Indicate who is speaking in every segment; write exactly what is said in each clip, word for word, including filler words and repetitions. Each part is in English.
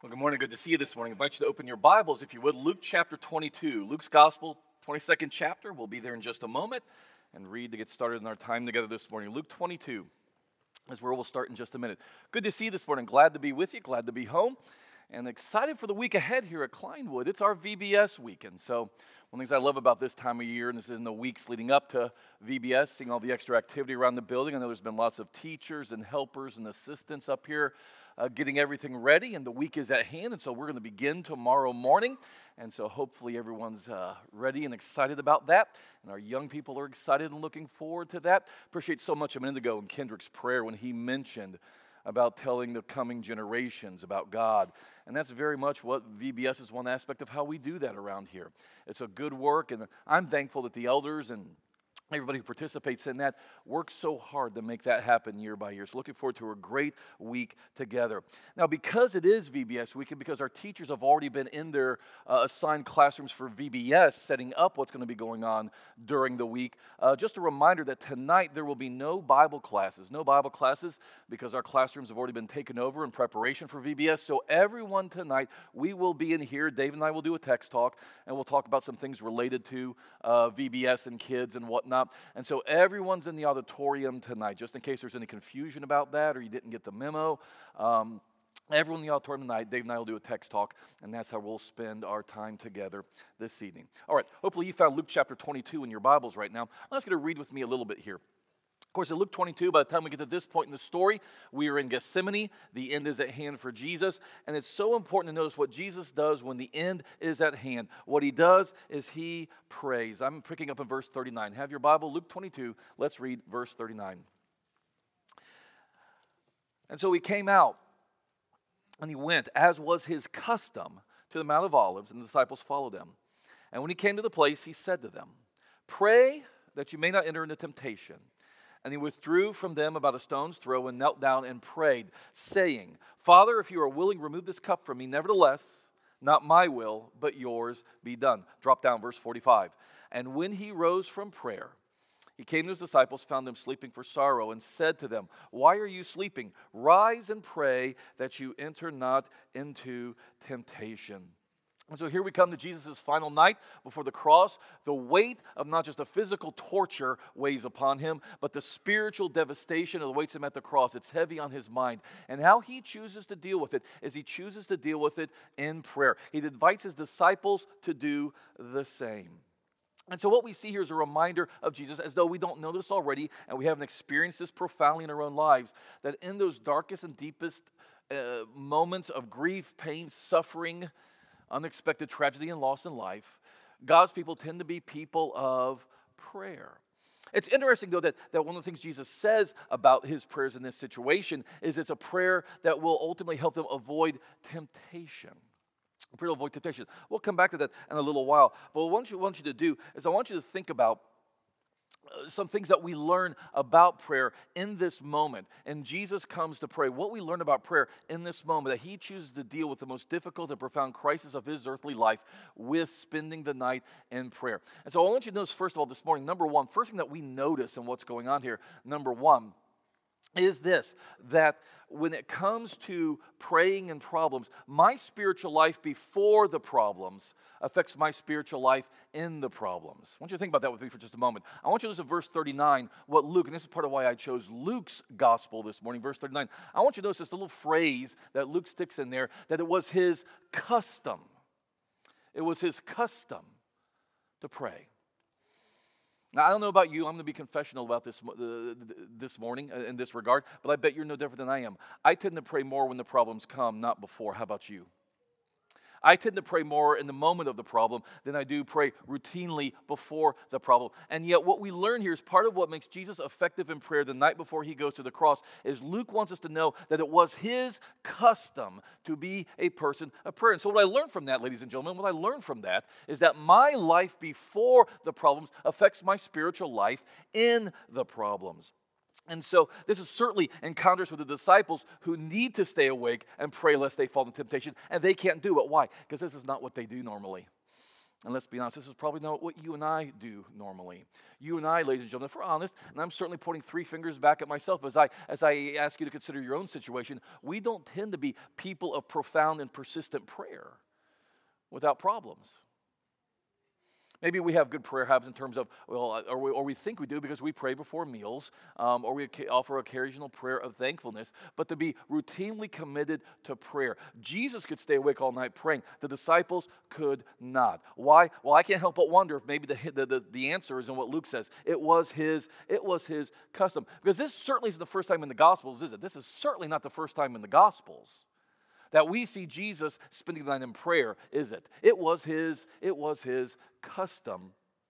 Speaker 1: Well, good morning. Good to see you this morning. I invite you to open your Bibles, if you would, Luke chapter twenty-two. Luke's Gospel, twenty-second chapter. We'll be there in just a moment and read to get started in our time together this morning. Luke twenty-two is where we'll start in just a minute. Good to see you this morning. Glad to be with you. Glad to be home. And excited for the week ahead here at Kleinwood. It's our V B S weekend. So one of the things I love about this time of year, and this is in the weeks leading up to V B S, seeing all the extra activity around the building. I know there's been lots of teachers and helpers and assistants up here uh, getting everything ready, and the week is at hand, and so we're going to begin tomorrow morning. And so hopefully everyone's uh, ready and excited about that, and our young people are excited and looking forward to that. Appreciate so much a minute ago in Kendrick's prayer when he mentioned about telling the coming generations about God. And that's very much what V B S is, one aspect of how we do that around here. It's a good work, and I'm thankful that the elders and everybody who participates in that works so hard to make that happen year by year. So looking forward to a great week together. Now, because it is V B S week, and because our teachers have already been in their uh, assigned classrooms for V B S, setting up what's going to be going on during the week, uh, just a reminder that tonight there will be no Bible classes. No Bible classes because our classrooms have already been taken over in preparation for V B S. So everyone tonight, we will be in here. Dave and I will do a text talk, and we'll talk about some things related to uh, V B S and kids and whatnot. And so everyone's in the auditorium tonight, just in case there's any confusion about that or you didn't get the memo. Um, everyone in the auditorium tonight, Dave and I will do a text talk, and that's how we'll spend our time together this evening. All right, hopefully you found Luke chapter twenty-two in your Bibles right now. I'm just going to read with me a little bit here. Of course, in Luke twenty-two, by the time we get to this point in the story, we are in Gethsemane. The end is at hand for Jesus. And it's so important to notice what Jesus does when the end is at hand. What he does is he prays. I'm picking up in verse thirty-nine. Have your Bible, Luke twenty-two. Let's read verse thirty-nine. And so he came out, and he went, as was his custom, to the Mount of Olives, and the disciples followed him. And when he came to the place, he said to them, "Pray that you may not enter into temptation." And he withdrew from them about a stone's throw and knelt down and prayed, saying, "Father, if you are willing, remove this cup from me. Nevertheless, not my will, but yours be done." Drop down, verse forty-five. And when he rose from prayer, he came to his disciples, found them sleeping for sorrow, and said to them, "Why are you sleeping? Rise and pray that you enter not into temptation." And so here we come to Jesus' final night before the cross. The weight of not just the physical torture weighs upon him, but the spiritual devastation that awaits him at the cross. It's heavy on his mind. And how he chooses to deal with it is he chooses to deal with it in prayer. He invites his disciples to do the same. And so what we see here is a reminder of Jesus, as though we don't know this already and we haven't experienced this profoundly in our own lives, that in those darkest and deepest uh, moments of grief, pain, suffering, unexpected tragedy and loss in life, God's people tend to be people of prayer. It's interesting, though, that, that one of the things Jesus says about his prayers in this situation is it's a prayer that will ultimately help them avoid temptation. A prayer to avoid temptation. We'll come back to that in a little while. But what I want you to do is I want you to think about some things that we learn about prayer in this moment. And Jesus comes to pray. What we learn about prayer in this moment, that he chooses to deal with the most difficult and profound crisis of his earthly life with spending the night in prayer. And so I want you to notice, first of all, this morning, number one, first thing that we notice in what's going on here, number one, is this, that when it comes to praying and problems, my spiritual life before the problems affects my spiritual life in the problems. I want you to think about that with me for just a moment. I want you to listen to verse thirty-nine, what Luke, and this is part of why I chose Luke's gospel this morning, verse thirty-nine. I want you to notice this little phrase that Luke sticks in there, that it was his custom. It was his custom to pray. Now, I don't know about you. I'm going to be confessional about this uh, this morning in this regard, but I bet you're no different than I am. I tend to pray more when the problems come, not before. How about you? I tend to pray more in the moment of the problem than I do pray routinely before the problem. And yet what we learn here is part of what makes Jesus effective in prayer the night before he goes to the cross is Luke wants us to know that it was his custom to be a person of prayer. And so what I learned from that, ladies and gentlemen, what I learned from that is that my life before the problems affects my spiritual life in the problems. And so this is certainly encounters with the disciples who need to stay awake and pray lest they fall into temptation, and they can't do it. Why? Because this is not what they do normally. And let's be honest, this is probably not what you and I do normally. You and I, ladies and gentlemen, if we're honest, and I'm certainly pointing three fingers back at myself as I as I ask you to consider your own situation, we don't tend to be people of profound and persistent prayer without problems. Maybe we have good prayer habits in terms of, well, or we, or we think we do because we pray before meals, um, or we offer occasional prayer of thankfulness, but to be routinely committed to prayer. Jesus could stay awake all night praying. The disciples could not. Why? Well, I can't help but wonder if maybe the, the, the, the answer is in what Luke says. It was his, it was his custom. Because this certainly isn't the first time in the Gospels, is it? This is certainly not the first time in the Gospels that we see Jesus spending the night in prayer, is it? It was his, it was his custom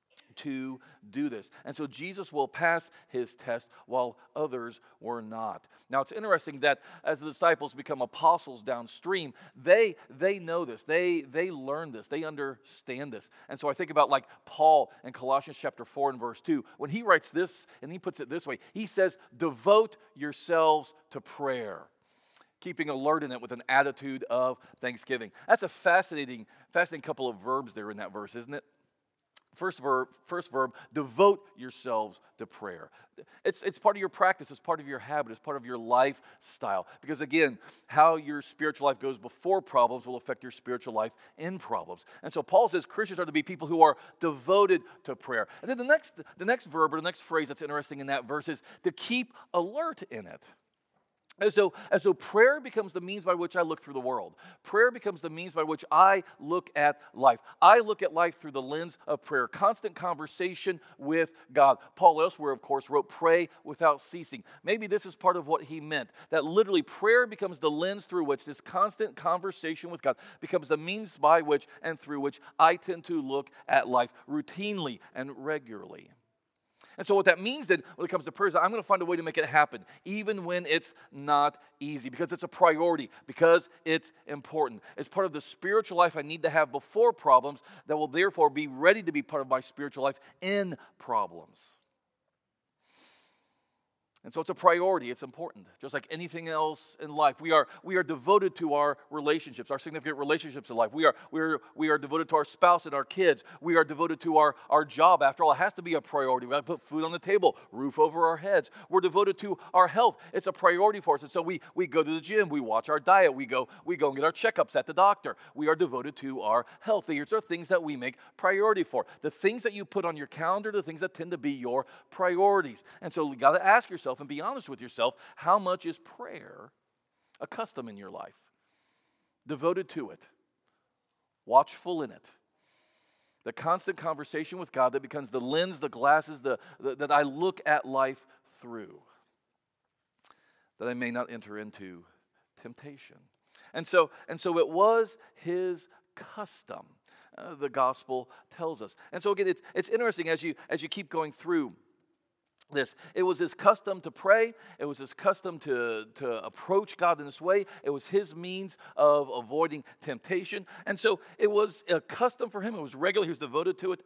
Speaker 1: to do this. And so Jesus will pass his test while others were not. Now it's interesting that as the disciples become apostles downstream, they they know this. They they learn this. They understand this. And so I think about like Paul in Colossians chapter four and verse two. When he writes this, and he puts it this way, he says, devote yourselves to prayer, keeping alert in it with an attitude of thanksgiving. That's a fascinating, fascinating couple of verbs there in that verse, isn't it? First verb, first verb, devote yourselves to prayer. It's, it's part of your practice, it's part of your habit, it's part of your lifestyle. Because again, how your spiritual life goes before problems will affect your spiritual life in problems. And so Paul says Christians are to be people who are devoted to prayer. And then the next, the next verb or the next phrase that's interesting in that verse is to keep alert in it. As though, as though prayer becomes the means by which I look through the world. Prayer becomes the means by which I look at life. I look at life through the lens of prayer. Constant conversation with God. Paul elsewhere, of course, wrote, pray without ceasing. Maybe this is part of what he meant. That literally prayer becomes the lens through which this constant conversation with God becomes the means by which and through which I tend to look at life routinely and regularly. And so what that means then when it comes to prayer is I'm going to find a way to make it happen, even when it's not easy, because it's a priority, because it's important. It's part of the spiritual life I need to have before problems that will therefore be ready to be part of my spiritual life in problems. And so it's a priority, it's important. Just like anything else in life, we are we are devoted to our relationships, our significant relationships in life. We are we are we are devoted to our spouse and our kids. We are devoted to our, our job. After all, it has to be a priority. We got to put food on the table, roof over our heads. We're devoted to our health. It's a priority for us. And so we we go to the gym, we watch our diet, we go we go and get our checkups at the doctor. We are devoted to our health. These are things that we make priority for. The things that you put on your calendar, the things that tend to be your priorities. And so you got to ask yourself and be honest with yourself, how much is prayer a custom in your life? Devoted to it, watchful in it. The constant conversation with God that becomes the lens, the glasses the, the, that I look at life through, that I may not enter into temptation. And so, and so it was his custom, uh, the gospel tells us. And so again, it's, it's interesting as you as you keep going through this. It was his custom to pray. It was his custom to, to approach God in this way. It was his means of avoiding temptation. And so it was a custom for him. It was regular. He was devoted to it.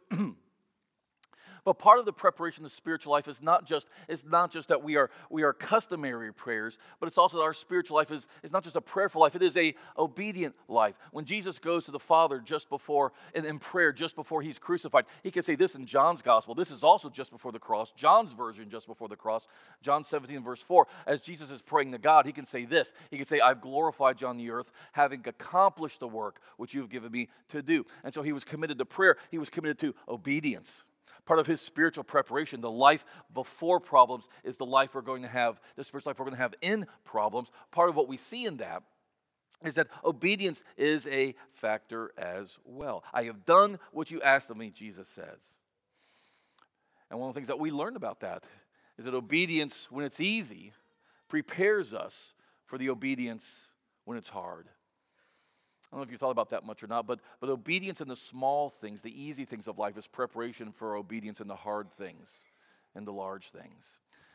Speaker 1: But part of the preparation of the spiritual life is not just is not just that we are we are customary prayers, but it's also that our spiritual life is, is not just a prayerful life, it is a obedient life. When Jesus goes to the Father just before, in, in prayer, just before he's crucified, he can say this in John's gospel. This is also just before the cross, John's version just before the cross, John seventeen verse four. As Jesus is praying to God, he can say this. He can say, I've glorified you on the earth, having accomplished the work which you've given me to do. And so he was committed to prayer. He was committed to obedience. Part of his spiritual preparation, the life before problems, is the life we're going to have, the spiritual life we're going to have in problems. Part of what we see in that is that obedience is a factor as well. I have done what you asked of me, Jesus says. And one of the things that we learn about that is that obedience, when it's easy, prepares us for the obedience when it's hard. I don't know if you thought about that much or not, but, but obedience in the small things, the easy things of life, is preparation for obedience in the hard things and the large things.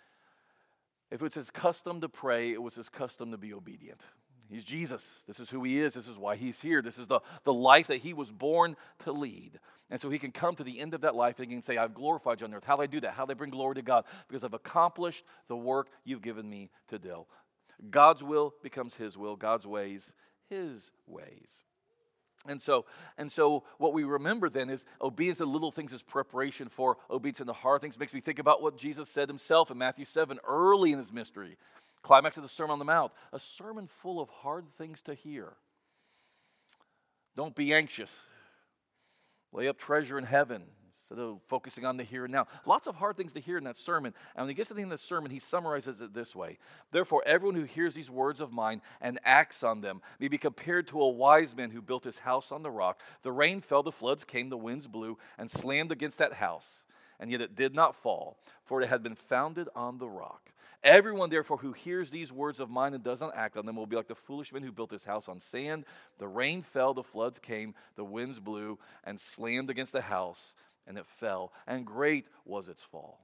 Speaker 1: If it's his custom to pray, it was his custom to be obedient. He's Jesus. This is who he is. This is why he's here. This is the, the life that he was born to lead. And so he can come to the end of that life and he can say, I've glorified you on earth. How do I do that? How do I bring glory to God? Because I've accomplished the work you've given me to do. God's will becomes his will. God's ways his ways. And so, and so what we remember then is obedience in little things is preparation for obedience in the hard things. It makes me think about what Jesus said himself in Matthew seven, early in his ministry. Climax of the Sermon on the Mount. A sermon full of hard things to hear. Don't be anxious. Lay up treasure in heaven instead of focusing on the here and now. Lots of hard things to hear in that sermon. And when he gets to the end of the sermon, he summarizes it this way. Therefore, everyone who hears these words of mine and acts on them may be compared to a wise man who built his house on the rock. The rain fell, the floods came, the winds blew and slammed against that house. And yet it did not fall, for it had been founded on the rock. Everyone, therefore, who hears these words of mine and does not act on them will be like the foolish man who built his house on sand. The rain fell, the floods came, the winds blew and slammed against the house, and it fell, and great was its fall.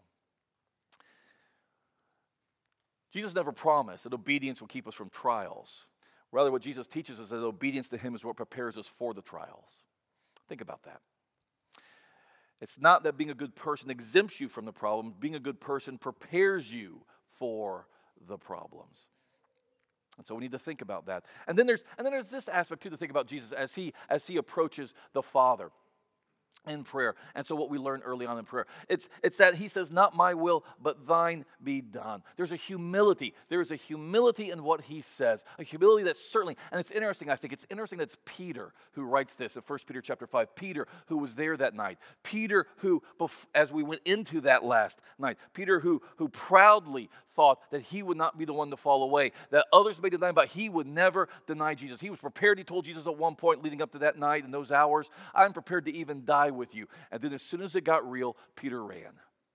Speaker 1: Jesus never promised that obedience will keep us from trials. Rather, what Jesus teaches us is that obedience to him is what prepares us for the trials. Think about that. It's not that being a good person exempts you from the problem. Being a good person prepares you for the problems. And so we need to think about that. And then there's and then there's this aspect too to think about Jesus as he as he approaches the Father in prayer. And so what we learned early on in prayer, it's it's that he says, not my will, but thine be done. There's a humility. There's a humility in what he says. A humility that's certainly, and it's interesting, I think, it's interesting that it's Peter who writes this in First Peter chapter five. Peter, who was there that night. Peter, who, as we went into that last night, Peter, who, who proudly thought that he would not be the one to fall away, that others may deny him, but he would never deny Jesus. He was prepared. He told Jesus at one point leading up to that night in those hours, I'm prepared to even die with you. And then as soon as it got real, Peter ran.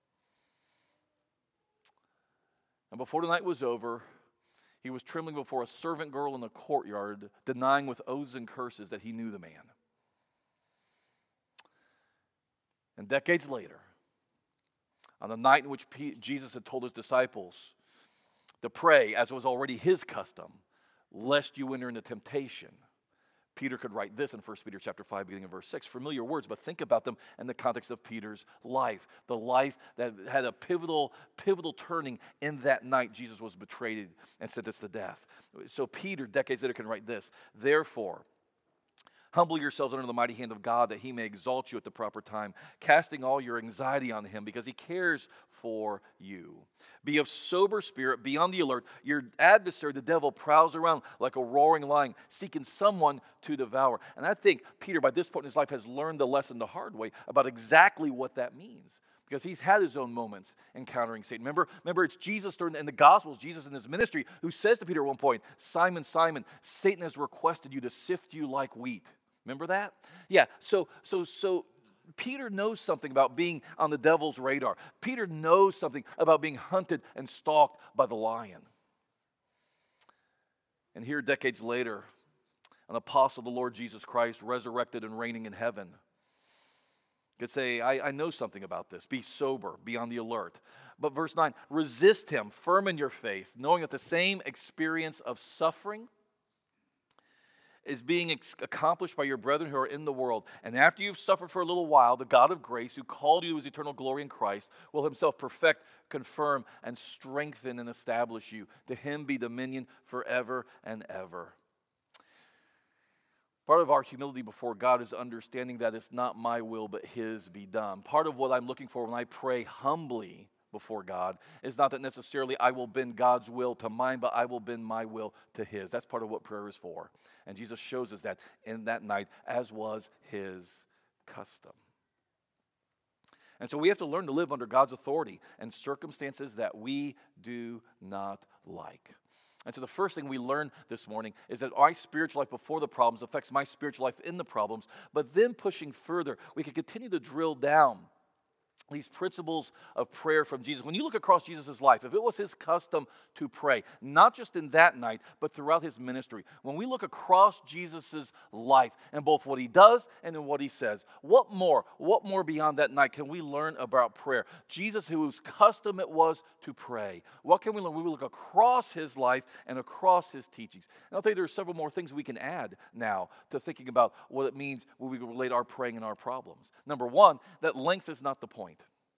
Speaker 1: And before the night was over, he was trembling before a servant girl in the courtyard, denying with oaths and curses that he knew the man. And decades later, on the night in which P- Jesus had told his disciples to pray, as was already his custom, lest you enter into temptation, Peter could write this in First Peter chapter five, beginning in verse six. Familiar words, but think about them in the context of Peter's life. The life that had a pivotal, pivotal turning in that night Jesus was betrayed and sentenced to death. So Peter, decades later, can write this. Therefore, humble yourselves under the mighty hand of God that he may exalt you at the proper time, casting all your anxiety on him because he cares for you. Be of sober spirit, be on the alert. Your adversary, the devil, prowls around like a roaring lion, seeking someone to devour. And I think Peter, by this point in his life, has learned the lesson the hard way about exactly what that means. Because he's had his own moments encountering Satan. Remember, remember it's Jesus during, in the Gospels, Jesus in his ministry, who says to Peter at one point, Simon, Simon, Satan has requested you to sift you like wheat. Remember that? Yeah, so so so Peter knows something about being on the devil's radar. Peter knows something about being hunted and stalked by the lion. And here, decades later, an apostle of the Lord Jesus Christ, resurrected and reigning in heaven, could say, I, I know something about this. Be sober, be on the alert. But verse nine, resist him, firm in your faith, knowing that the same experience of suffering is being ex- accomplished by your brethren who are in the world. And after you've suffered for a little while, the God of grace, who called you to his eternal glory in Christ, will himself perfect, confirm, and strengthen and establish you. To him be dominion forever and ever. Part of our humility before God is understanding that it's not my will, but his be done. Part of what I'm looking for when I pray humbly before God is not that necessarily I will bend God's will to mine, but I will bend my will to his. That's part of what prayer is for. And Jesus shows us that in that night, as was his custom. And so we have to learn to live under God's authority in circumstances that we do not like. And so the first thing we learn this morning is that my spiritual life before the problems affects my spiritual life in the problems. But then pushing further, we can continue to drill down these principles of prayer from Jesus. When you look across Jesus' life, if it was his custom to pray, not just in that night, but throughout his ministry, when we look across Jesus' life and both what he does and in what he says, what more, what more beyond that night can we learn about prayer? Jesus, whose custom it was to pray, what can we learn when we look across his life and across his teachings? And I'll tell you there are several more things we can add now to thinking about what it means when we relate our praying and our problems. Number one, that length is not the point.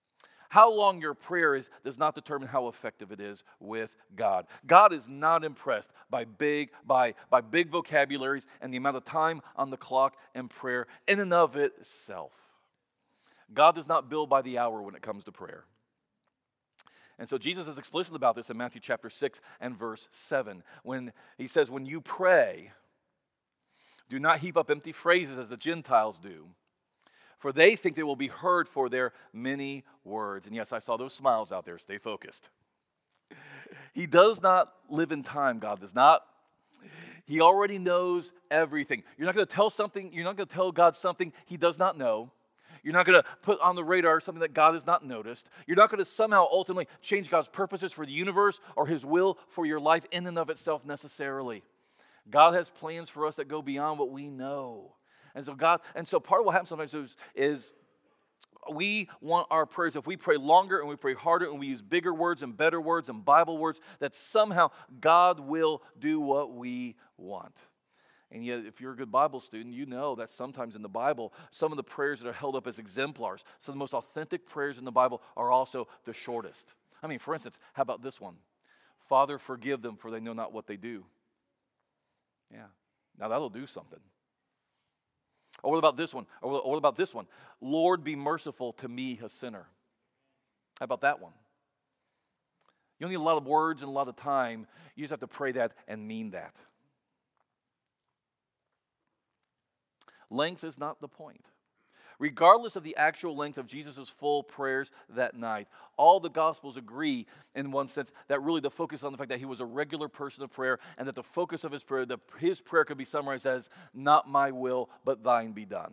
Speaker 1: How long your prayer is does not determine how effective it is with God. God is not impressed by big, by, by big vocabularies and the amount of time on the clock and prayer in and of itself. God does not bill by the hour when it comes to prayer. And so Jesus is explicit about this in Matthew chapter six and verse seven. When he says, when you pray, do not heap up empty phrases as the Gentiles do, for they think they will be heard for their many words. And yes, I saw those smiles out there. Stay focused. He does not live in time. God does not. He already knows everything. You're not going to tell something. You're not going to tell God something he does not know. You're not going to put on the radar something that God has not noticed. You're not going to somehow ultimately change God's purposes for the universe or his will for your life in and of itself necessarily. God has plans for us that go beyond what we know. And so God, and so part of what happens sometimes is, is we want our prayers, if we pray longer and we pray harder and we use bigger words and better words and Bible words, that somehow God will do what we want. And yet, if you're a good Bible student, you know that sometimes in the Bible, some of the prayers that are held up as exemplars, some of the most authentic prayers in the Bible are also the shortest. I mean, for instance, how about this one? Father, forgive them, for they know not what they do. Yeah, now that'll do something. Or what about this one? Or what about this one? Lord, be merciful to me, a sinner. How about that one? You don't need a lot of words and a lot of time. You just have to pray that and mean that. Length is not the point. Regardless of the actual length of Jesus' full prayers that night, all the Gospels agree in one sense that really the focus on the fact that he was a regular person of prayer and that the focus of his prayer, that his prayer could be summarized as, not my will, but thine be done.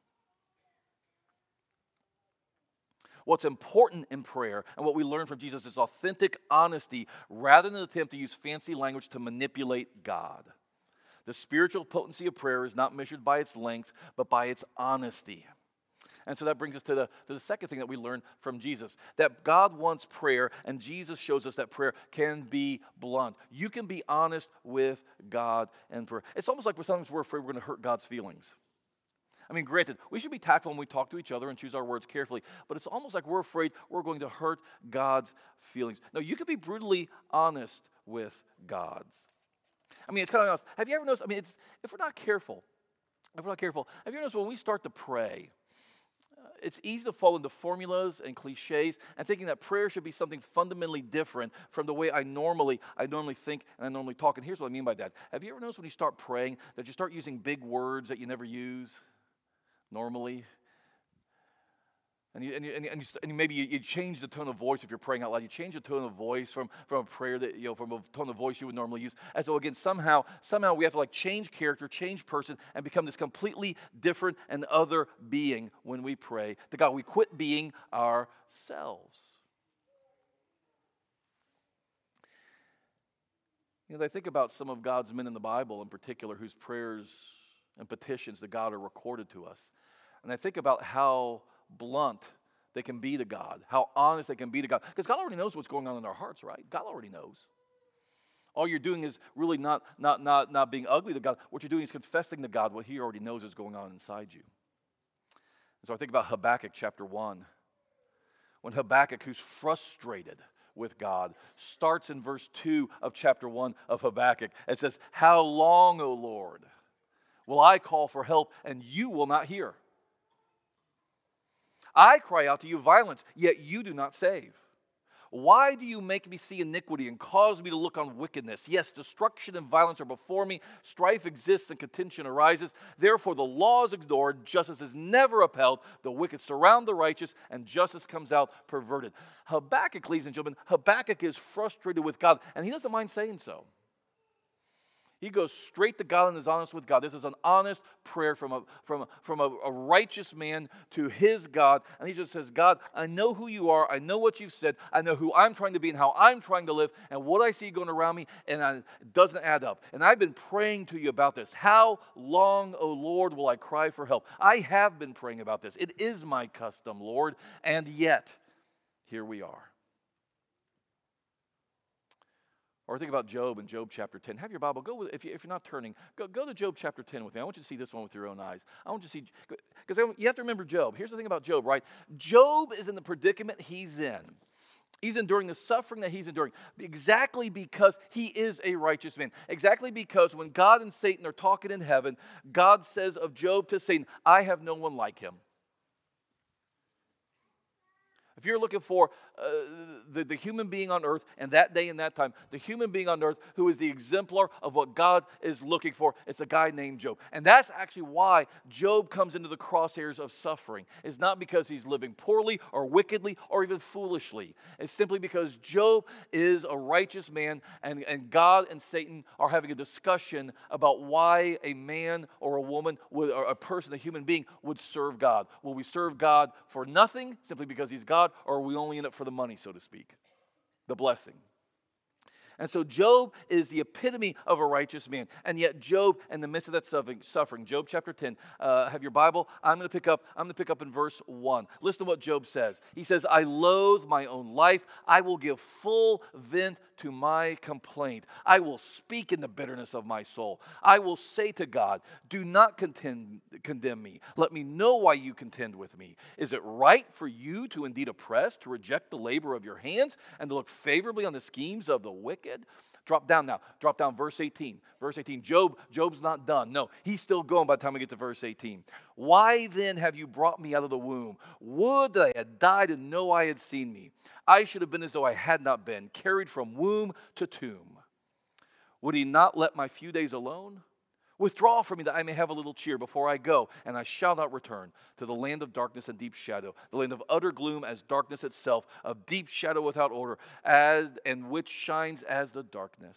Speaker 1: What's important in prayer and what we learn from Jesus is authentic honesty rather than an attempt to use fancy language to manipulate God. The spiritual potency of prayer is not measured by its length, but by its honesty. And so that brings us to the, to the second thing that we learn from Jesus, that God wants prayer, and Jesus shows us that prayer can be blunt. You can be honest with God and prayer. It's almost like we're sometimes we're afraid we're going to hurt God's feelings. I mean, granted, we should be tactful when we talk to each other and choose our words carefully, but it's almost like we're afraid we're going to hurt God's feelings. No, you can be brutally honest with God's. I mean, it's kind of honest. Have you ever noticed, I mean, it's, if we're not careful, if we're not careful, have you ever noticed when we start to pray, uh, it's easy to fall into formulas and cliches and thinking that prayer should be something fundamentally different from the way I normally, I normally think and I normally talk. And here's what I mean by that. Have you ever noticed when you start praying that you start using big words that you never use normally? And, you, and, you, and, you, and, you, and maybe you, you change the tone of voice if you're praying out loud. You change the tone of voice from, from a prayer that, you know, from a tone of voice you would normally use. And so again, somehow, somehow we have to like change character, change person, and become this completely different and other being when we pray to God. We quit being ourselves. You know, I think about some of God's men in the Bible in particular whose prayers and petitions to God are recorded to us. And I think about how blunt they can be to God, how honest they can be to God. Because God already knows what's going on in our hearts, right? God already knows. All you're doing is really not, not, not, not being ugly to God. What you're doing is confessing to God what he already knows is going on inside you. And so I think about Habakkuk chapter one. When Habakkuk, who's frustrated with God, starts in verse two of chapter one of Habakkuk. It says, "How long, O Lord, will I call for help, and you will not hear? I cry out to you violence, yet you do not save. Why do you make me see iniquity and cause me to look on wickedness? Yes, destruction and violence are before me. Strife exists and contention arises. Therefore the law is ignored, justice is never upheld. The wicked surround the righteous, and justice comes out perverted." Habakkuk, ladies and gentlemen, Habakkuk is frustrated with God, and he doesn't mind saying so. He goes straight to God and is honest with God. This is an honest prayer from a from a, from a, a righteous man to his God. And he just says, God, I know who you are. I know what you've said. I know who I'm trying to be and how I'm trying to live and what I see going around me, and I, it doesn't add up. And I've been praying to you about this. How long, O Lord, will I cry for help? I have been praying about this. It is my custom, Lord, and yet here we are. Or think about Job in Job chapter ten. Have your Bible. Go with, if, you, if you're not turning, go, go to Job chapter ten with me. I want you to see this one with your own eyes. I want you to see, because you have to remember Job. Here's the thing about Job, right? Job is in the predicament he's in. He's enduring the suffering that he's enduring exactly because he is a righteous man. Exactly because when God and Satan are talking in heaven, God says of Job to Satan, I have no one like him. If you're looking for uh, the, the human being on earth, and that day and that time, the human being on earth who is the exemplar of what God is looking for, it's a guy named Job. And that's actually why Job comes into the crosshairs of suffering. It's not because he's living poorly or wickedly or even foolishly. It's simply because Job is a righteous man, and, and God and Satan are having a discussion about why a man or a woman, would, or a person, a human being, would serve God. Will we serve God for nothing, simply because he's God, or are we only in it for the money, so to speak, the blessing? And so Job is the epitome of a righteous man. And yet Job, in the midst of that suffering, Job chapter ten, uh, have your Bible? I'm going to pick up, I'm going to pick up in verse one. Listen to what Job says. He says, I loathe my own life. I will give full vent to my complaint. I will speak in the bitterness of my soul. I will say to God, do not contend, condemn me. Let me know why you contend with me. Is it right for you to indeed oppress, to reject the labor of your hands, and to look favorably on the schemes of the wicked? Drop down now. Drop down verse eighteen. Verse eighteen. Job, Job's not done. No, he's still going by the time we get to verse eighteen. Why then have you brought me out of the womb? Would that I had died and no eye had seen me. I should have been as though I had not been, carried from womb to tomb. Would he not let my few days alone? Withdraw from me that I may have a little cheer before I go, and I shall not return to the land of darkness and deep shadow, the land of utter gloom as darkness itself, of deep shadow without order, as, and which shines as the darkness.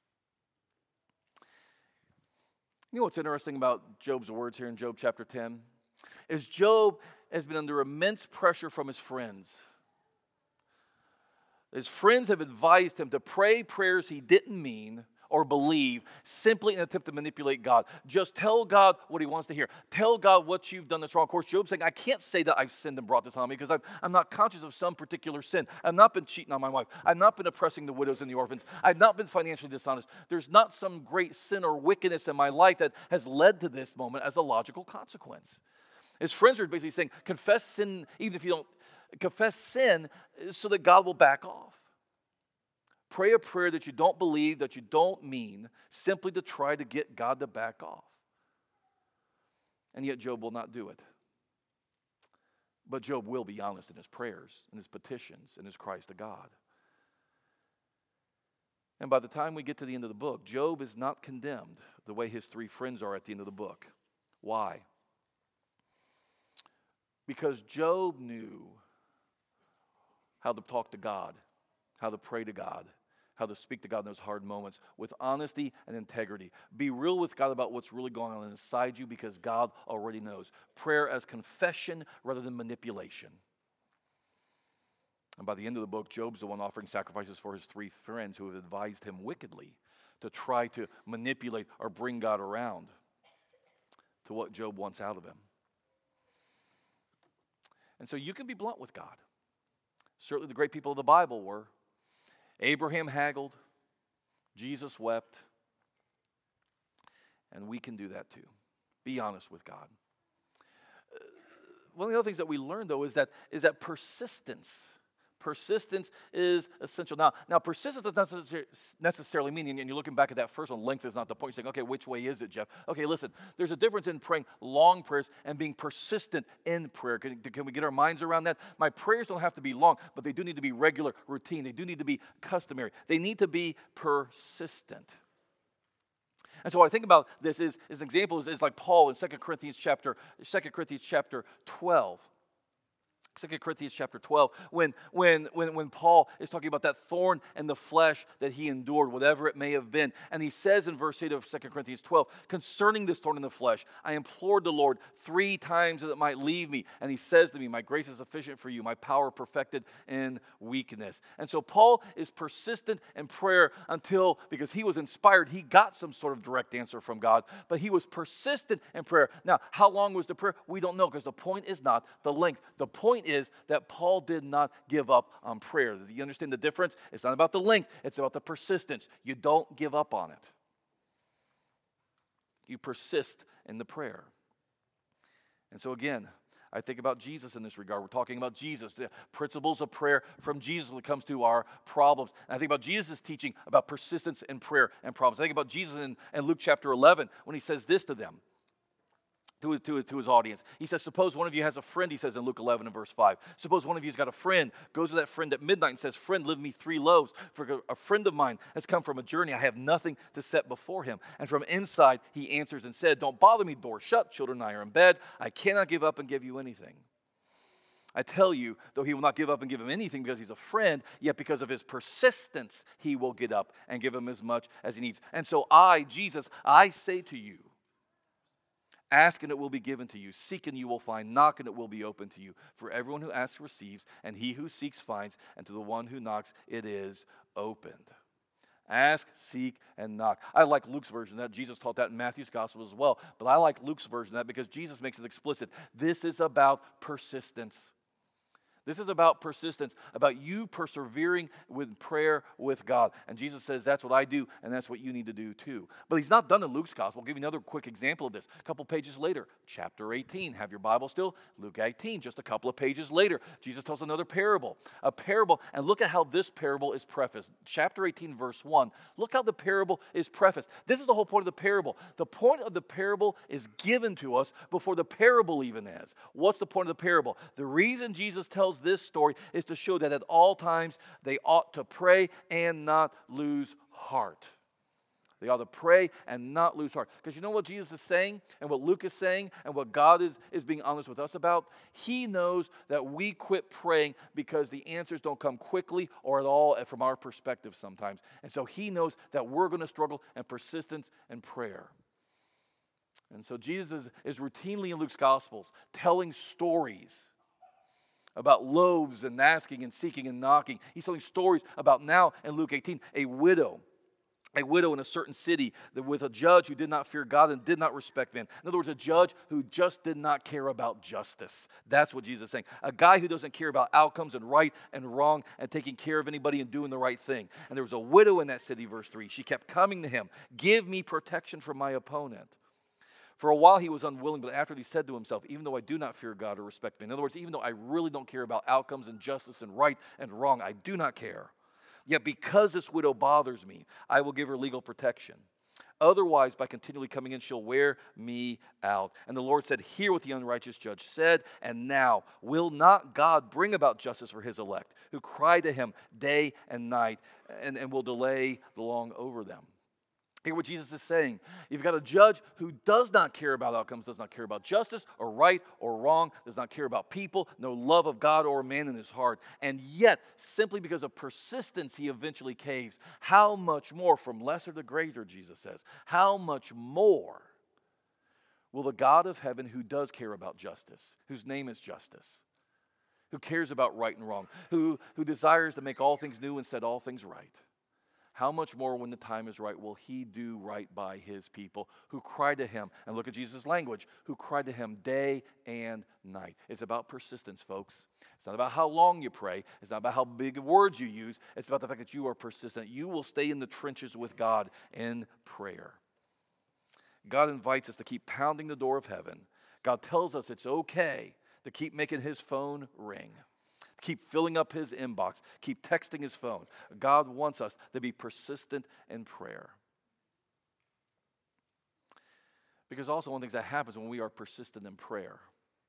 Speaker 1: You know what's interesting about Job's words here in Job chapter ten? Is Job has been under immense pressure from his friends. His friends have advised him to pray prayers he didn't mean or believe, simply in an attempt to manipulate God. Just tell God what he wants to hear. Tell God what you've done that's wrong. Of course, Job's saying, I can't say that I've sinned and brought this on me because I'm, I'm not conscious of some particular sin. I've not been cheating on my wife. I've not been oppressing the widows and the orphans. I've not been financially dishonest. There's not some great sin or wickedness in my life that has led to this moment as a logical consequence. His friends are basically saying, confess sin, even if you don't, confess sin so that God will back off. Pray a prayer that you don't believe, that you don't mean, simply to try to get God to back off. And yet Job will not do it. But Job will be honest in his prayers, in his petitions, in his cries to God. And by the time we get to the end of the book, Job is not condemned the way his three friends are at the end of the book. Why? Because Job knew how to talk to God, how to pray to God, how to speak to God in those hard moments with honesty and integrity. Be real with God about what's really going on inside you because God already knows. Prayer as confession rather than manipulation. And by the end of the book, Job's the one offering sacrifices for his three friends who have advised him wickedly to try to manipulate or bring God around to what Job wants out of him. And so you can be blunt with God. Certainly the great people of the Bible were. Abraham haggled, Jesus wept, and we can do that too. Be honest with God. Uh, one of the other things that we learn, though, is that is that persistence. Persistence is essential. Now, now persistence doesn't necessarily mean, and you're looking back at that first one, length is not the point. You're saying, okay, which way is it, Jeff? Okay, listen, there's a difference in praying long prayers and being persistent in prayer. Can, can we get our minds around that? My prayers don't have to be long, but they do need to be regular, routine. They do need to be customary. They need to be persistent. And so what I think about this is, is an example is, is like Paul in Second Corinthians chapter, Second Corinthians chapter twelve. Second Corinthians chapter twelve, when, when, when, when Paul is talking about that thorn in the flesh that he endured, whatever it may have been. And he says in verse eight of Second Corinthians twelve, concerning this thorn in the flesh, I implored the Lord three times that it might leave me. And he says to me, my grace is sufficient for you, my power perfected in weakness. And so Paul is persistent in prayer until, because he was inspired, he got some sort of direct answer from God. But he was persistent in prayer. Now, how long was the prayer? We don't know, because the point is not the length. The point is that Paul did not give up on prayer. Do you understand the difference? It's not about the length, it's about the persistence. You don't give up on it. You persist in the prayer. And so again, I think about Jesus in this regard. We're talking about Jesus, the principles of prayer from Jesus when it comes to our problems. And I think about Jesus' teaching about persistence in prayer and problems. I think about Jesus in, in Luke chapter eleven when he says this to them, to his, to, his, to his audience. He says, suppose one of you has a friend, he says in Luke eleven and verse five. Suppose one of you's got a friend, goes to that friend at midnight and says, friend, leave me three loaves, for a friend of mine has come from a journey. I have nothing to set before him. And from inside he answers and said, don't bother me, door shut, children and I are in bed. I cannot give up and give you anything. I tell you, though he will not give up and give him anything because he's a friend, yet because of his persistence, he will get up and give him as much as he needs. And so I, Jesus, I say to you, ask and it will be given to you. Seek and you will find. Knock and it will be open to you. For everyone who asks receives, and he who seeks finds, and to the one who knocks it is opened. Ask, seek, and knock. I like Luke's version of that. Jesus taught that in Matthew's gospel as well. But I like Luke's version of that because Jesus makes it explicit. This is about persistence. This is about persistence, about you persevering with prayer with God. And Jesus says, that's what I do, and that's what you need to do too. But he's not done in Luke's gospel. I'll give you another quick example of this. A couple pages later, chapter eighteen. Have your Bible still? Luke eighteen, just a couple of pages later. Jesus tells another parable. A parable, and look at how this parable is prefaced. Chapter eighteen, verse one. Look how the parable is prefaced. This is the whole point of the parable. The point of the parable is given to us before the parable even is. What's the point of the parable? The reason Jesus tells this story is to show that at all times they ought to pray and not lose heart. They ought to pray and not lose heart. Because you know what Jesus is saying and what Luke is saying and what God is, is being honest with us about? He knows that we quit praying because the answers don't come quickly or at all from our perspective sometimes. And so he knows that we're going to struggle in persistence and prayer. And so Jesus is, is routinely in Luke's Gospels telling stories about loaves and asking and seeking and knocking. He's telling stories about now in Luke eighteen, a widow. A widow in a certain city with a judge who did not fear God and did not respect man. In other words, a judge who just did not care about justice. That's what Jesus is saying. A guy who doesn't care about outcomes and right and wrong and taking care of anybody and doing the right thing. And there was a widow in that city, verse three. She kept coming to him. Give me protection from my opponent. For a while he was unwilling, but after he said to himself, even though I do not fear God or respect man. In other words, even though I really don't care about outcomes and justice and right and wrong, I do not care. Yet because this widow bothers me, I will give her legal protection. Otherwise, by continually coming in, she'll wear me out. And the Lord said, hear what the unrighteous judge said. And now, will not God bring about justice for his elect, who cry to him day and night, and, and will delay long over them? Hear what Jesus is saying. You've got a judge who does not care about outcomes, does not care about justice or right or wrong, does not care about people, no love of God or man in his heart. And yet, simply because of persistence, he eventually caves. How much more, from lesser to greater, Jesus says, how much more will the God of heaven, who does care about justice, whose name is justice, who cares about right and wrong, who, who desires to make all things new and set all things right, how much more when the time is right will he do right by his people who cry to him, and look at Jesus' language, who cry to him day and night. It's about persistence, folks. It's not about how long you pray. It's not about how big of words you use. It's about the fact that you are persistent. You will stay in the trenches with God in prayer. God invites us to keep pounding the door of heaven. God tells us it's okay to keep making his phone ring. Keep filling up his inbox. Keep texting his phone. God wants us to be persistent in prayer. Because also one of the things that happens when we are persistent in prayer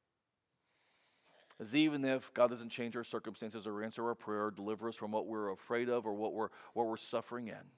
Speaker 1: is even if God doesn't change our circumstances or answer our prayer or deliver us from what we're afraid of or what we're, what we're suffering in,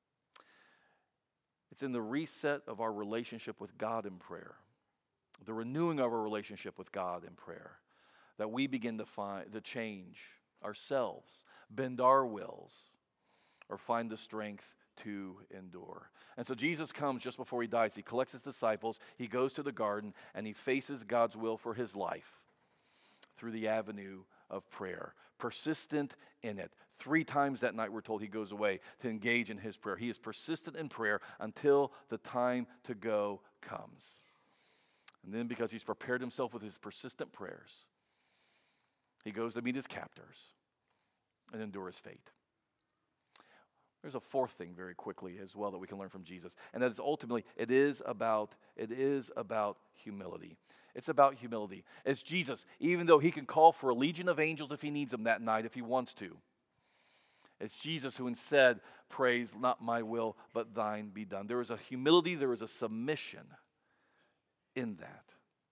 Speaker 1: it's in the reset of our relationship with God in prayer, the renewing of our relationship with God in prayer, that we begin to find to change ourselves, bend our wills, or find the strength to endure. And so Jesus comes just before he dies. He collects his disciples, he goes to the garden, and he faces God's will for his life through the avenue of prayer, persistent in it. Three times that night we're told he goes away to engage in his prayer. He is persistent in prayer until the time to go comes. And then because he's prepared himself with his persistent prayers, He goes to meet his captors and endure his fate. There's a fourth thing very quickly as well that we can learn from Jesus, and that is ultimately it is about it is about humility. It's about humility. It's Jesus, even though he can call for a legion of angels if he needs them that night, if he wants to. It's Jesus who instead prays, not my will, but thine be done. There is a humility, there is a submission in that.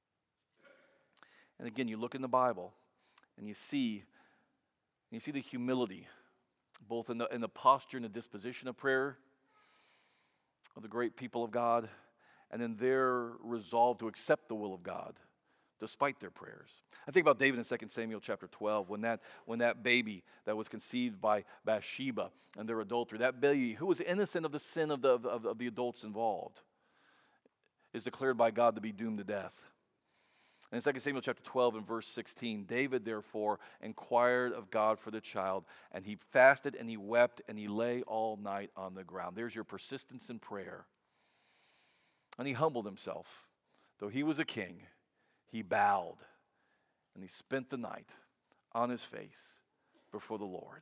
Speaker 1: And again, you look in the Bible and you see, you see the humility, both in the, in the posture and the disposition of prayer of the great people of God, and then their resolve to accept the will of God despite their prayers. I think about David in Second Samuel chapter twelve, when that, when that baby that was conceived by Bathsheba and their adultery, that baby who was innocent of the sin of the, of, of the adults involved, is declared by God to be doomed to death. And in Second Samuel chapter twelve and verse sixteen, David therefore inquired of God for the child, and he fasted and he wept and he lay all night on the ground. There's your persistence in prayer. And he humbled himself. Though he was a king, he bowed and he spent the night on his face before the Lord.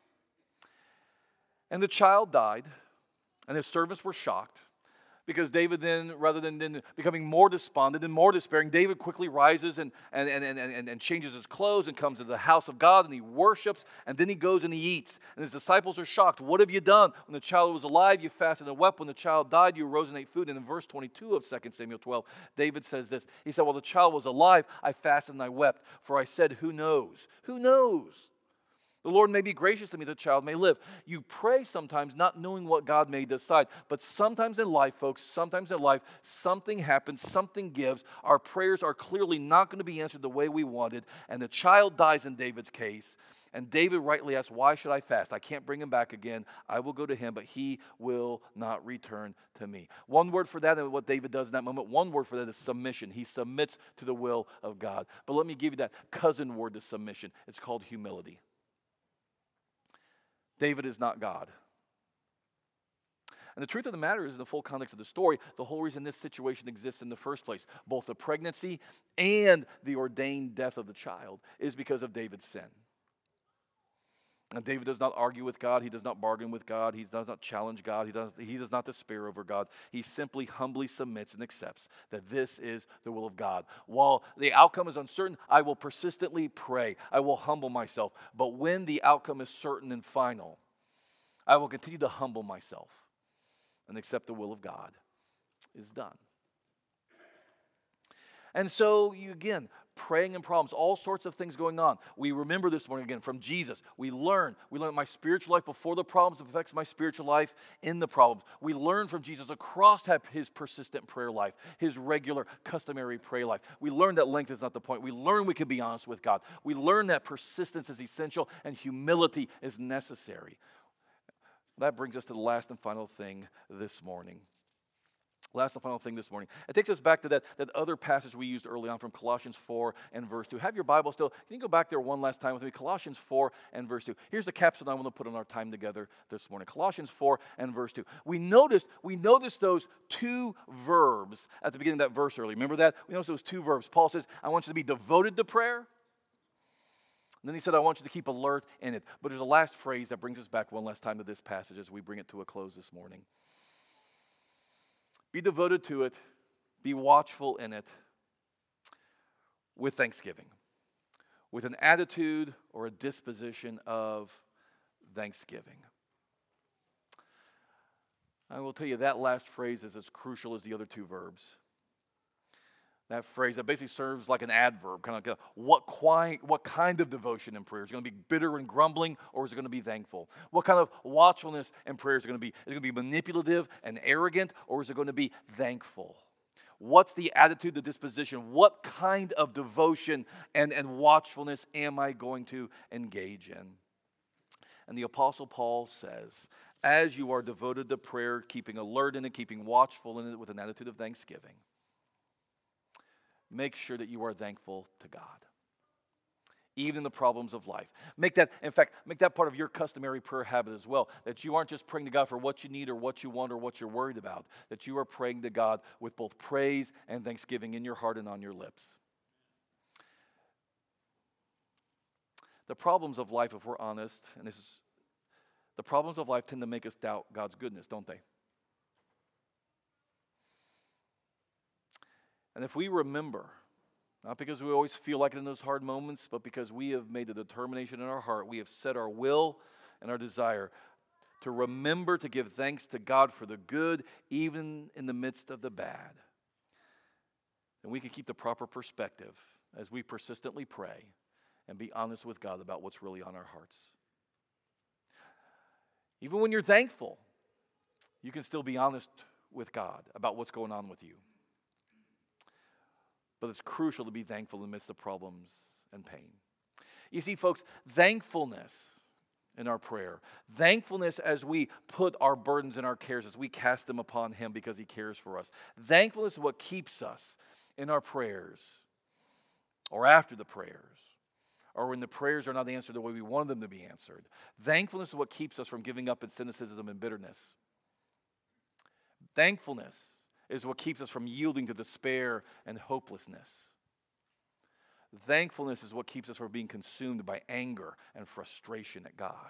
Speaker 1: And the child died, and his servants were shocked. Because David then, rather than, than becoming more despondent and more despairing, David quickly rises and, and, and, and, and, and changes his clothes and comes to the house of God and he worships, and then he goes and he eats. And his disciples are shocked. What have you done? When the child was alive, you fasted and wept. When the child died, you arose and ate food. And in verse twenty-two of Second Samuel twelve, David says this. He said, while the child was alive, I fasted and I wept. For I said, who knows? Who knows? The Lord may be gracious to me, the child may live. You pray sometimes not knowing what God may decide. But sometimes in life, folks, sometimes in life, something happens, something gives. Our prayers are clearly not going to be answered the way we wanted. And the child dies in David's case. And David rightly asks, why should I fast? I can't bring him back again. I will go to him, but he will not return to me. One word for that, and what David does in that moment, one word for that is submission. He submits to the will of God. But let me give you that cousin word to submission. It's called humility. David is not God. And the truth of the matter is, in the full context of the story, the whole reason this situation exists in the first place, both the pregnancy and the ordained death of the child, is because of David's sin. And David does not argue with God. He does not bargain with God. He does not challenge God. He does, he does not despair over God. He simply humbly submits and accepts that this is the will of God. While the outcome is uncertain, I will persistently pray. I will humble myself. But when the outcome is certain and final, I will continue to humble myself and accept the will of God is done. And so, you again, praying in problems, all sorts of things going on. We remember this morning again from Jesus. We learn. We learn my spiritual life before the problems affects my spiritual life in the problems. We learn from Jesus across his persistent prayer life, his regular, customary prayer life. We learn that length is not the point. We learn we can be honest with God. We learn that persistence is essential and humility is necessary. That brings us to the last and final thing this morning. Last and final thing this morning. It takes us back to that, that other passage we used early on from Colossians four and verse two. Have your Bible still. Can you go back there one last time with me? Colossians four and verse two. Here's the capstone I want to put on our time together this morning. Colossians four and verse two. We noticed, we noticed those two verbs at the beginning of that verse earlier. Remember that? We noticed those two verbs. Paul says, I want you to be devoted to prayer. And then he said, I want you to keep alert in it. But there's a last phrase that brings us back one last time to this passage as we bring it to a close this morning. Be devoted to it. Be watchful in it with thanksgiving, with an attitude or a disposition of thanksgiving. I will tell you that last phrase is as crucial as the other two verbs. That phrase that basically serves like an adverb, kind of like a, what, qui- what kind of devotion in prayer? Is it going to be bitter and grumbling, or is it going to be thankful? What kind of watchfulness in prayer is it going to be? Is it going to be manipulative and arrogant, or is it going to be thankful? What's the attitude, the disposition? What kind of devotion and, and watchfulness am I going to engage in? And the Apostle Paul says, as you are devoted to prayer, keeping alert in it, keeping watchful in it with an attitude of thanksgiving, make sure that you are thankful to God, even in the problems of life. Make that, in fact, make that part of your customary prayer habit as well, that you aren't just praying to God for what you need or what you want or what you're worried about, that you are praying to God with both praise and thanksgiving in your heart and on your lips. The problems of life, if we're honest, and this is, the problems of life tend to make us doubt God's goodness, don't they? And if we remember, not because we always feel like it in those hard moments, but because we have made the determination in our heart, we have set our will and our desire to remember to give thanks to God for the good, even in the midst of the bad. And we can keep the proper perspective as we persistently pray and be honest with God about what's really on our hearts. Even when you're thankful, you can still be honest with God about what's going on with you. But it's crucial to be thankful in the midst of problems and pain. You see, folks, thankfulness in our prayer, thankfulness as we put our burdens and our cares, as we cast them upon Him because He cares for us. Thankfulness is what keeps us in our prayers, or after the prayers, or when the prayers are not answered the way we wanted them to be answered. Thankfulness is what keeps us from giving up in cynicism and bitterness. Thankfulness is what keeps us from yielding to despair and hopelessness. Thankfulness is what keeps us from being consumed by anger and frustration at God.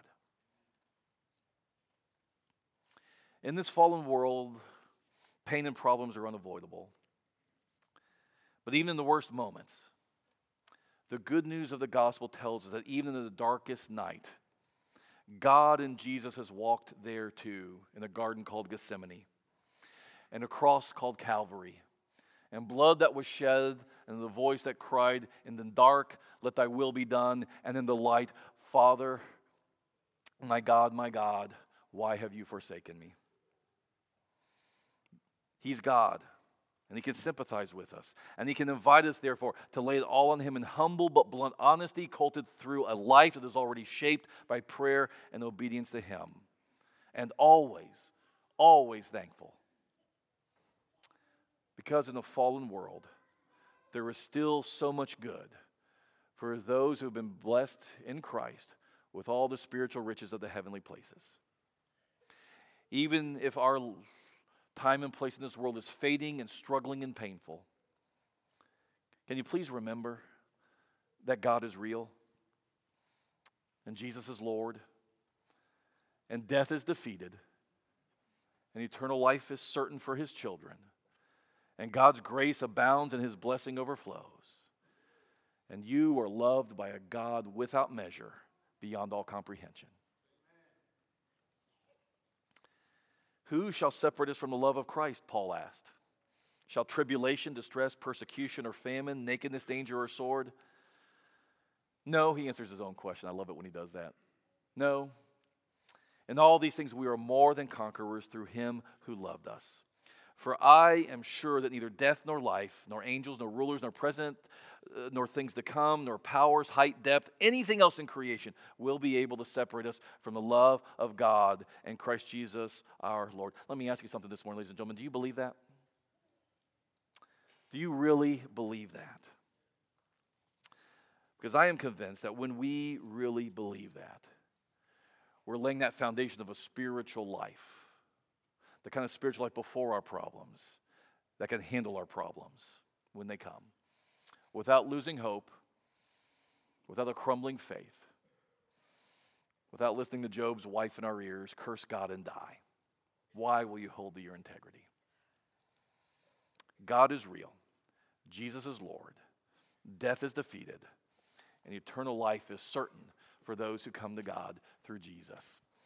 Speaker 1: In this fallen world, pain and problems are unavoidable. But even in the worst moments, the good news of the gospel tells us that even in the darkest night, God and Jesus has walked there too, in a garden called Gethsemane, and a cross called Calvary, and blood that was shed, and the voice that cried, in the dark, let thy will be done, and in the light, Father, my God, my God, why have you forsaken me? He's God, and He can sympathize with us, and He can invite us, therefore, to lay it all on Him in humble but blunt honesty, cultivated through a life that is already shaped by prayer and obedience to Him, and always, always thankful. Because in a fallen world, there is still so much good for those who have been blessed in Christ with all the spiritual riches of the heavenly places. Even if our time and place in this world is fading and struggling and painful, can you please remember that God is real, and Jesus is Lord, and death is defeated, and eternal life is certain for His children. And God's grace abounds and His blessing overflows. And you are loved by a God without measure, beyond all comprehension. Who shall separate us from the love of Christ, Paul asked. Shall tribulation, distress, persecution, or famine, nakedness, danger, or sword? No, he answers his own question. I love it when he does that. No. In all these things we are more than conquerors through Him who loved us. For I am sure that neither death nor life, nor angels, nor rulers, nor present, uh, nor things to come, nor powers, height, depth, anything else in creation will be able to separate us from the love of God and Christ Jesus our Lord. Let me ask you something this morning, ladies and gentlemen. Do you believe that? Do you really believe that? Because I am convinced that when we really believe that, we're laying that foundation of a spiritual life. The kind of spiritual life before our problems that can handle our problems when they come, without losing hope, without a crumbling faith, without listening to Job's wife in our ears, curse God and die. Why will you hold to your integrity? God is real. Jesus is Lord. Death is defeated. And eternal life is certain for those who come to God through Jesus.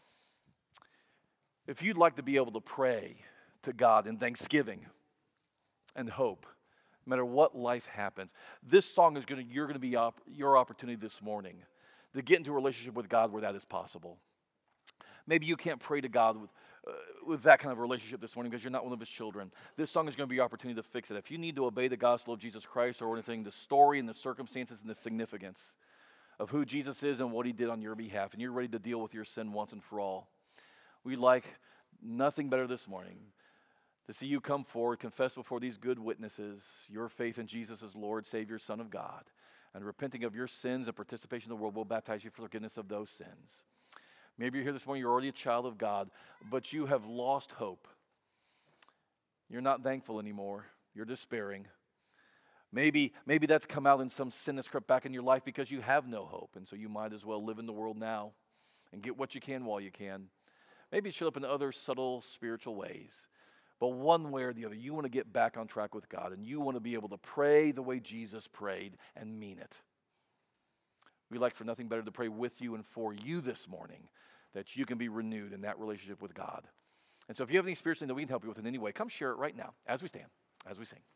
Speaker 1: If you'd like to be able to pray to God in thanksgiving and hope, no matter what life happens, this song is going to, you're going to be op, your opportunity this morning to get into a relationship with God where that is possible. Maybe you can't pray to God with, uh, with that kind of relationship this morning because you're not one of His children. This song is going to be your opportunity to fix it. If you need to obey the gospel of Jesus Christ or anything, the story and the circumstances and the significance of who Jesus is and what He did on your behalf, and you're ready to deal with your sin once and for all, we'd like nothing better this morning to see you come forward, confess before these good witnesses your faith in Jesus as Lord, Savior, Son of God, and repenting of your sins and participation in the world will baptize you for forgiveness of those sins. Maybe you're here this morning, you're already a child of God, but you have lost hope. You're not thankful anymore. You're despairing. Maybe, maybe that's come out in some sin that's crept back in your life because you have no hope, and so you might as well live in the world now and get what you can while you can. Maybe it showed up in other subtle spiritual ways. But one way or the other, you want to get back on track with God, and you want to be able to pray the way Jesus prayed and mean it. We'd like for nothing better to pray with you and for you this morning, that you can be renewed in that relationship with God. And so if you have any spiritual thing that we can help you with in any way, come share it right now as we stand, as we sing.